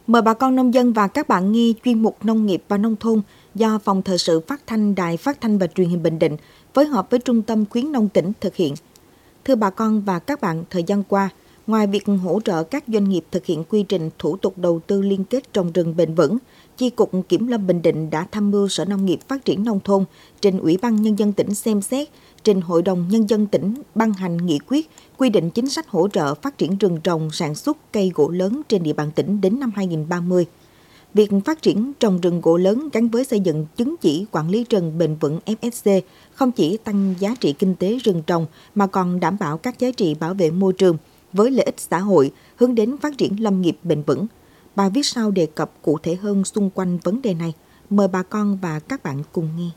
Mời bà con nông dân và các bạn nghe chuyên mục Nông nghiệp và Nông thôn do Phòng Thời sự Phát thanh Đài Phát thanh và Truyền hình Bình Định phối hợp với Trung tâm Khuyến nông tỉnh thực hiện. Thưa bà con và các bạn, thời gian qua, ngoài việc hỗ trợ các doanh nghiệp thực hiện quy trình thủ tục đầu tư liên kết trồng rừng bền vững, Chi cục Kiểm lâm Bình Định đã tham mưu Sở Nông nghiệp Phát triển Nông thôn trình Ủy ban Nhân dân tỉnh xem xét, trình Hội đồng Nhân dân tỉnh ban hành nghị quyết quy định chính sách hỗ trợ phát triển rừng trồng sản xuất cây gỗ lớn trên địa bàn tỉnh đến năm 2030. Việc phát triển trồng rừng gỗ lớn gắn với xây dựng chứng chỉ quản lý rừng bền vững FSC không chỉ tăng giá trị kinh tế rừng trồng mà còn đảm bảo các giá trị bảo vệ môi trường với lợi ích xã hội, hướng đến phát triển lâm nghiệp bền vững. Bài viết sau đề cập cụ thể hơn xung quanh vấn đề này. Mời bà con và các bạn cùng nghe.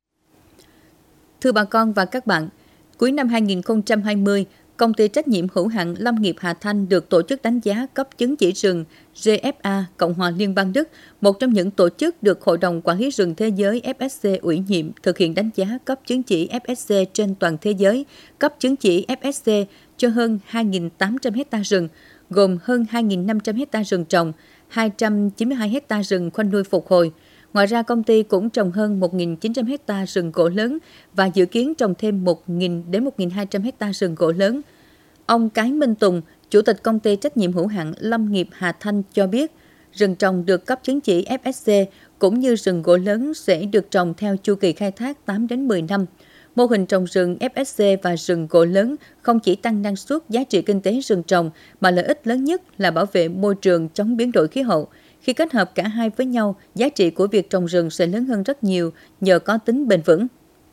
Thưa bà con và các bạn, cuối năm 2020, Công ty trách nhiệm hữu hạn Lâm nghiệp Hà Thanh được tổ chức đánh giá cấp chứng chỉ rừng GFA Cộng hòa Liên bang Đức, một trong những tổ chức được Hội đồng Quản lý rừng thế giới FSC ủy nhiệm thực hiện đánh giá cấp chứng chỉ FSC trên toàn thế giới, cấp chứng chỉ FSC cho hơn 2.800 hectare rừng, gồm hơn 2.500 hectare rừng trồng, 292 hectare rừng khoanh nuôi phục hồi. Ngoài ra, công ty cũng trồng hơn 1.900 hectare rừng gỗ lớn và dự kiến trồng thêm 1.000 đến 1.200 hectare rừng gỗ lớn. Ông Cái Minh Tùng, Chủ tịch Công ty trách nhiệm hữu hạn Lâm nghiệp Hà Thanh cho biết, rừng trồng được cấp chứng chỉ FSC cũng như rừng gỗ lớn sẽ được trồng theo chu kỳ khai thác 8 đến 10 năm. Mô hình trồng rừng FSC và rừng gỗ lớn không chỉ tăng năng suất, giá trị kinh tế rừng trồng mà lợi ích lớn nhất là bảo vệ môi trường, chống biến đổi khí hậu. Khi kết hợp cả hai với nhau, giá trị của việc trồng rừng sẽ lớn hơn rất nhiều nhờ có tính bền vững.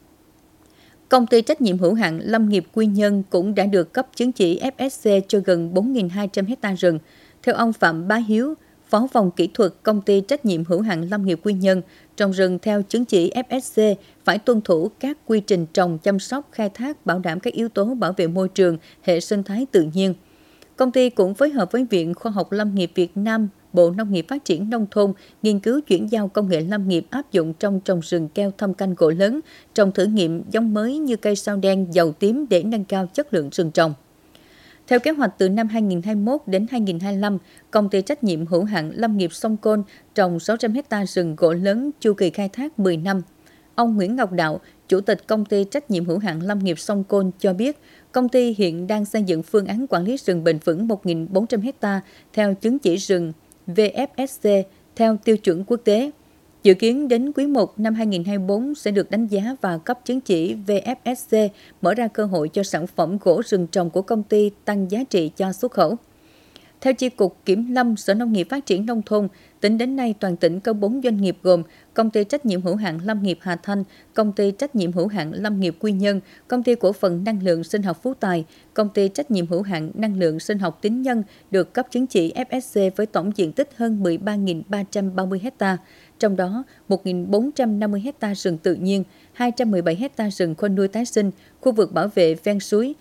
Công ty trách nhiệm hữu hạn Lâm nghiệp Quy Nhơn cũng đã được cấp chứng chỉ FSC cho gần 4.200 hectare rừng. Theo ông Phạm Bá Hiếu, Phó phòng kỹ thuật Công ty trách nhiệm hữu hạn Lâm nghiệp Quy Nhơn, trồng rừng theo chứng chỉ FSC phải tuân thủ các quy trình trồng, chăm sóc, khai thác, bảo đảm các yếu tố bảo vệ môi trường, hệ sinh thái tự nhiên. Công ty cũng phối hợp với Viện Khoa học Lâm nghiệp Việt Nam, Bộ Nông nghiệp Phát triển Nông thôn nghiên cứu chuyển giao công nghệ lâm nghiệp áp dụng trong trồng rừng keo thâm canh gỗ lớn, trồng thử nghiệm giống mới như cây sao đen, dầu tím để nâng cao chất lượng rừng trồng. Theo kế hoạch từ năm 2021 đến 2025, Công ty trách nhiệm hữu hạn Lâm nghiệp Sông Côn trồng 600 hectare rừng gỗ lớn chu kỳ khai thác 10 năm. Ông Nguyễn Ngọc Đạo, Chủ tịch Công ty trách nhiệm hữu hạn Lâm nghiệp Sông Côn cho biết, công ty hiện đang xây dựng phương án quản lý rừng bền vững 1.400 hectare theo chứng chỉ rừng VFSC theo tiêu chuẩn quốc tế. Dự kiến đến quý 1 năm 2024 sẽ được đánh giá và cấp chứng chỉ VFSC, mở ra cơ hội cho sản phẩm gỗ rừng trồng của công ty tăng giá trị cho xuất khẩu. Theo Chi cục Kiểm lâm Sở Nông nghiệp Phát triển Nông thôn, tính đến nay toàn tỉnh có 4 doanh nghiệp gồm Công ty trách nhiệm hữu hạn Lâm nghiệp Hà Thanh, Công ty trách nhiệm hữu hạn Lâm nghiệp Quy Nhơn, Công ty cổ phần năng lượng sinh học Phú Tài, Công ty trách nhiệm hữu hạn năng lượng sinh học Tín Nhân được cấp chứng chỉ FSC với tổng diện tích hơn 13.330 hectare, trong đó 1.450 hectare rừng tự nhiên, 217 hectare rừng khoanh nuôi tái sinh, khu vực bảo vệ ven suối,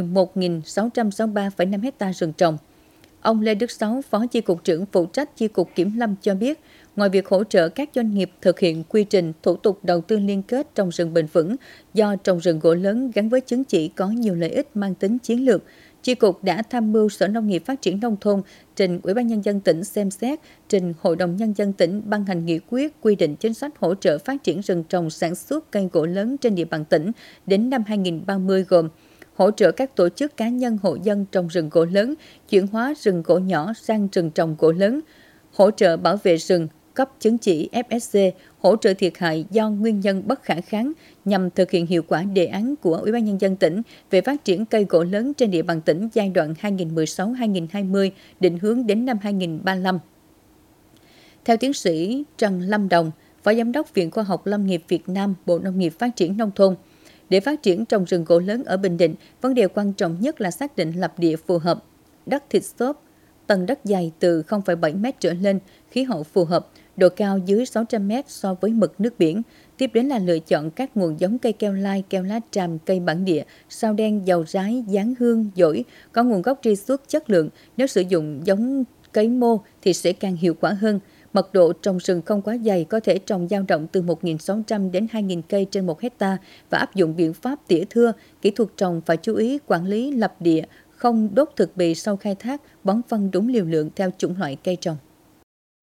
11.663,5 hectare rừng trồng. Ông Lê Đức Sáu, Phó Chi cục trưởng phụ trách Chi cục Kiểm lâm cho biết, ngoài việc hỗ trợ các doanh nghiệp thực hiện quy trình thủ tục đầu tư liên kết trồng rừng bền vững, do trồng rừng gỗ lớn gắn với chứng chỉ có nhiều lợi ích mang tính chiến lược, Chi cục đã tham mưu Sở Nông nghiệp Phát triển Nông thôn trình Ủy ban Nhân dân tỉnh xem xét, trình Hội đồng Nhân dân tỉnh ban hành nghị quyết quy định chính sách hỗ trợ phát triển rừng trồng sản xuất cây gỗ lớn trên địa bàn tỉnh đến năm 2030 gồm hỗ trợ các tổ chức cá nhân hộ dân trồng rừng gỗ lớn, chuyển hóa rừng gỗ nhỏ sang rừng trồng gỗ lớn, hỗ trợ bảo vệ rừng, cấp chứng chỉ FSC, hỗ trợ thiệt hại do nguyên nhân bất khả kháng nhằm thực hiện hiệu quả đề án của Ủy ban Nhân dân tỉnh về phát triển cây gỗ lớn trên địa bàn tỉnh giai đoạn 2016-2020, định hướng đến năm 2035. Theo tiến sĩ Trần Lâm Đồng, Phó Giám đốc Viện Khoa học Lâm nghiệp Việt Nam, Bộ Nông nghiệp Phát triển Nông thôn, để phát triển trồng rừng gỗ lớn ở Bình Định, vấn đề quan trọng nhất là xác định lập địa phù hợp, đất thịt xốp, tầng đất dày từ 0,7 m trở lên, khí hậu phù hợp, độ cao dưới 600 m so với mực nước biển. Tiếp đến là lựa chọn các nguồn giống cây keo lai, keo lá tràm, cây bản địa, sao đen, dầu rái, giáng hương, dổi, có nguồn gốc truy xuất chất lượng. Nếu sử dụng giống cấy mô thì sẽ càng hiệu quả hơn. Mật độ trồng rừng không quá dày, có thể trồng dao động từ 1.600 đến 2.000 cây trên 1 hectare và áp dụng biện pháp tỉa thưa. Kỹ thuật trồng phải chú ý quản lý lập địa, không đốt thực bì sau khai thác, bón phân đúng liều lượng theo chủng loại cây trồng.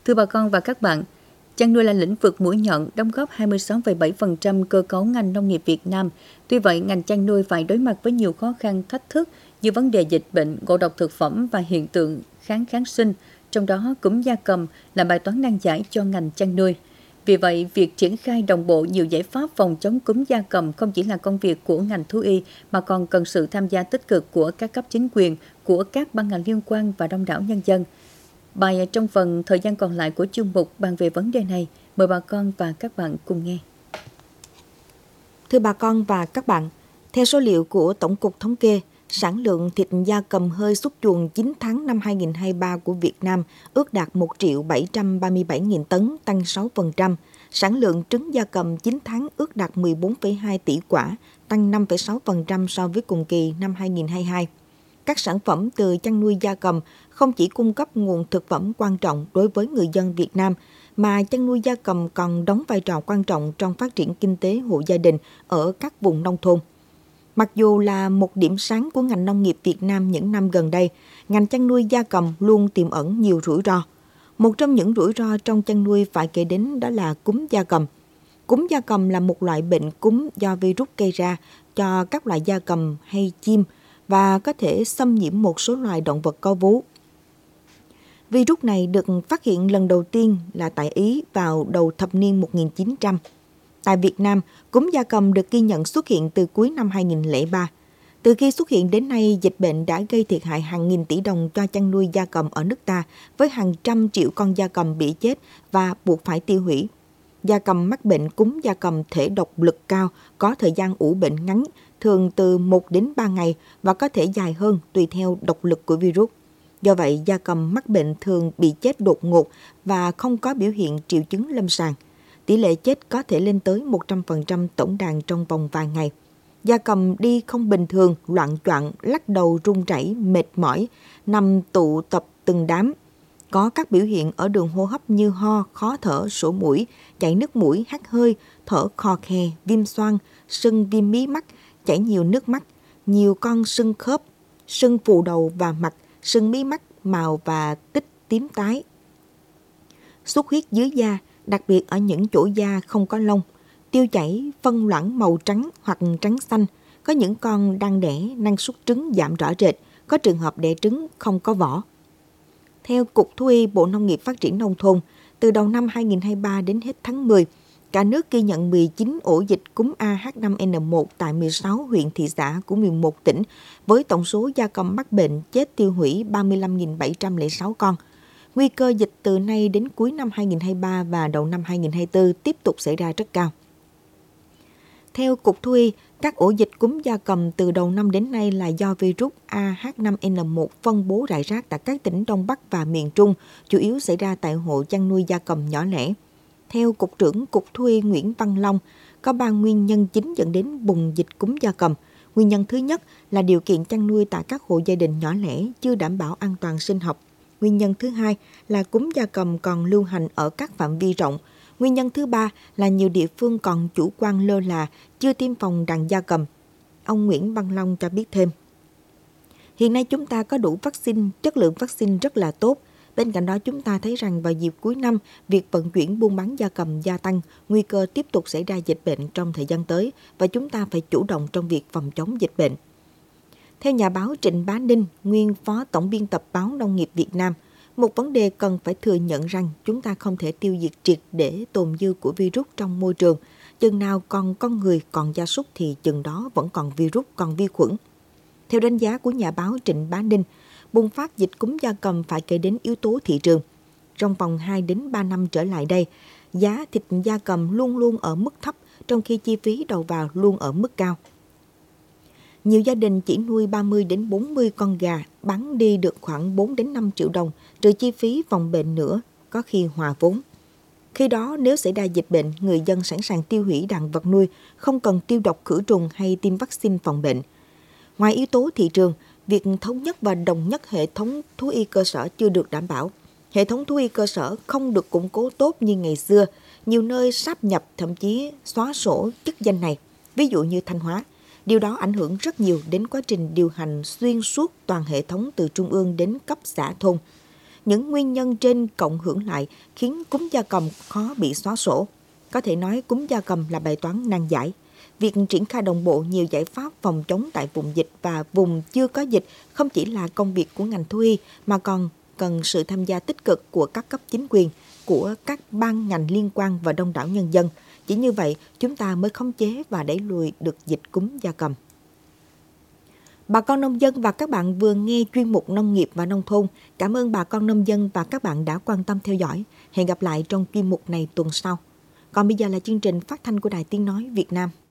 Thưa bà con và các bạn, chăn nuôi là lĩnh vực mũi nhọn đóng góp 26,7% cơ cấu ngành nông nghiệp Việt Nam. Tuy vậy, ngành chăn nuôi phải đối mặt với nhiều khó khăn, thách thức như vấn đề dịch bệnh, ngộ độc thực phẩm và hiện tượng kháng sinh, trong đó cúm gia cầm là bài toán nan giải cho ngành chăn nuôi. Vì vậy, việc triển khai đồng bộ nhiều giải pháp phòng chống cúm gia cầm không chỉ là công việc của ngành thú y mà còn cần sự tham gia tích cực của các cấp chính quyền, của các ban ngành liên quan và đông đảo nhân dân. Bài trong phần thời gian còn lại của chương mục bàn về vấn đề này, mời bà con và các bạn cùng nghe. Thưa bà con và các bạn, theo số liệu của Tổng cục Thống kê, sản lượng thịt gia cầm hơi xuất chuồng 9 tháng năm 2023 của Việt Nam ước đạt 1.737.000 tấn, tăng 6%. Sản lượng trứng gia cầm 9 tháng ước đạt 14,2 tỷ quả, tăng 5,6% so với cùng kỳ năm 2022. Các sản phẩm từ chăn nuôi gia cầm không chỉ cung cấp nguồn thực phẩm quan trọng đối với người dân Việt Nam, mà chăn nuôi gia cầm còn đóng vai trò quan trọng trong phát triển kinh tế hộ gia đình ở các vùng nông thôn. Mặc dù là một điểm sáng của ngành nông nghiệp Việt Nam những năm gần đây, ngành chăn nuôi gia cầm luôn tiềm ẩn nhiều rủi ro. Một trong những rủi ro trong chăn nuôi phải kể đến đó là cúm gia cầm. Cúm gia cầm là một loại bệnh cúm do virus gây ra cho các loài gia cầm hay chim và có thể xâm nhiễm một số loài động vật có vú. Virus này được phát hiện lần đầu tiên là tại Ý vào đầu thập niên 1900. Tại Việt Nam, cúm gia cầm được ghi nhận xuất hiện từ cuối năm 2003. Từ khi xuất hiện đến nay, dịch bệnh đã gây thiệt hại hàng nghìn tỷ đồng cho chăn nuôi gia cầm ở nước ta, với hàng trăm triệu con gia cầm bị chết và buộc phải tiêu hủy. Gia cầm mắc bệnh cúm gia cầm thể độc lực cao, có thời gian ủ bệnh ngắn, thường từ 1 đến 3 ngày và có thể dài hơn tùy theo độc lực của virus. Do vậy, gia cầm mắc bệnh thường bị chết đột ngột và không có biểu hiện triệu chứng lâm sàng. Tỷ lệ chết có thể lên tới 100% tổng đàn trong vòng vài ngày. Gia cầm đi không bình thường, loạng choạng, lắc đầu run rẩy, mệt mỏi, nằm tụ tập từng đám. Có các biểu hiện ở đường hô hấp như ho, khó thở, sổ mũi, chảy nước mũi, hắt hơi, thở khò khè, viêm xoang, sưng viêm mí mắt, chảy nhiều nước mắt, nhiều con sưng khớp, sưng phù đầu và mặt, sưng mí mắt, màu và tích tím tái. Xuất huyết dưới da, đặc biệt ở những chỗ da không có lông, tiêu chảy, phân loãng màu trắng hoặc trắng xanh. Có những con đang đẻ, năng suất trứng giảm rõ rệt, có trường hợp đẻ trứng không có vỏ. Theo Cục Thú y Bộ Nông nghiệp Phát triển Nông thôn, từ đầu năm 2023 đến hết tháng 10, cả nước ghi nhận 19 ổ dịch cúm AH5N1 tại 16 huyện thị xã của 11 tỉnh, với tổng số gia cầm mắc bệnh chết tiêu hủy 35.706 con. Nguy cơ dịch từ nay đến cuối năm 2023 và đầu năm 2024 tiếp tục xảy ra rất cao. Theo Cục Thú y, các ổ dịch cúm gia cầm từ đầu năm đến nay là do virus AH5N1 phân bố rải rác tại các tỉnh Đông Bắc và miền Trung, chủ yếu xảy ra tại hộ chăn nuôi gia cầm nhỏ lẻ. Theo Cục trưởng Cục Thú y Nguyễn Văn Long, có 3 nguyên nhân chính dẫn đến bùng dịch cúm gia cầm. Nguyên nhân thứ nhất là điều kiện chăn nuôi tại các hộ gia đình nhỏ lẻ chưa đảm bảo an toàn sinh học. Nguyên nhân thứ hai là cúm gia cầm còn lưu hành ở các phạm vi rộng. Nguyên nhân thứ ba là nhiều địa phương còn chủ quan lơ là, chưa tiêm phòng đàn gia cầm. Ông Nguyễn Văn Long cho biết thêm. Hiện nay chúng ta có đủ vaccine, chất lượng vaccine rất là tốt. Bên cạnh đó chúng ta thấy rằng vào dịp cuối năm, việc vận chuyển buôn bán gia cầm gia tăng, nguy cơ tiếp tục xảy ra dịch bệnh trong thời gian tới và chúng ta phải chủ động trong việc phòng chống dịch bệnh. Theo nhà báo Trịnh Bá Ninh, nguyên phó tổng biên tập báo Nông nghiệp Việt Nam, một vấn đề cần phải thừa nhận rằng chúng ta không thể tiêu diệt triệt để tồn dư của virus trong môi trường. Chừng nào còn con người, còn gia súc thì chừng đó vẫn còn virus, còn vi khuẩn. Theo đánh giá của nhà báo Trịnh Bá Ninh, bùng phát dịch cúm gia cầm phải kể đến yếu tố thị trường. Trong vòng 2 đến 3 năm trở lại đây, giá thịt gia cầm luôn luôn ở mức thấp, trong khi chi phí đầu vào luôn ở mức cao. Nhiều gia đình chỉ nuôi 30 đến 40 con gà, bán đi được khoảng 4 đến 5 triệu đồng, trừ chi phí phòng bệnh nữa, có khi hòa vốn. Khi đó, nếu xảy ra dịch bệnh, người dân sẵn sàng tiêu hủy đàn vật nuôi, không cần tiêu độc khử trùng hay tiêm vaccine phòng bệnh. Ngoài yếu tố thị trường, việc thống nhất và đồng nhất hệ thống thú y cơ sở chưa được đảm bảo. Hệ thống thú y cơ sở không được củng cố tốt như ngày xưa, nhiều nơi sáp nhập thậm chí xóa sổ chức danh này, ví dụ như Thanh Hóa. Điều đó ảnh hưởng rất nhiều đến quá trình điều hành xuyên suốt toàn hệ thống từ trung ương đến cấp xã thôn. Những nguyên nhân trên cộng hưởng lại khiến cúm gia cầm khó bị xóa sổ. Có thể nói cúm gia cầm là bài toán nan giải. Việc triển khai đồng bộ nhiều giải pháp phòng chống tại vùng dịch và vùng chưa có dịch không chỉ là công việc của ngành thú y mà còn cần sự tham gia tích cực của các cấp chính quyền, của các ban ngành liên quan và đông đảo nhân dân. Chỉ như vậy, chúng ta mới khống chế và đẩy lùi được dịch cúm gia cầm. Bà con nông dân và các bạn vừa nghe chuyên mục Nông nghiệp và Nông thôn. Cảm ơn bà con nông dân và các bạn đã quan tâm theo dõi. Hẹn gặp lại trong chuyên mục này tuần sau. Còn bây giờ là chương trình phát thanh của Đài Tiếng Nói Việt Nam.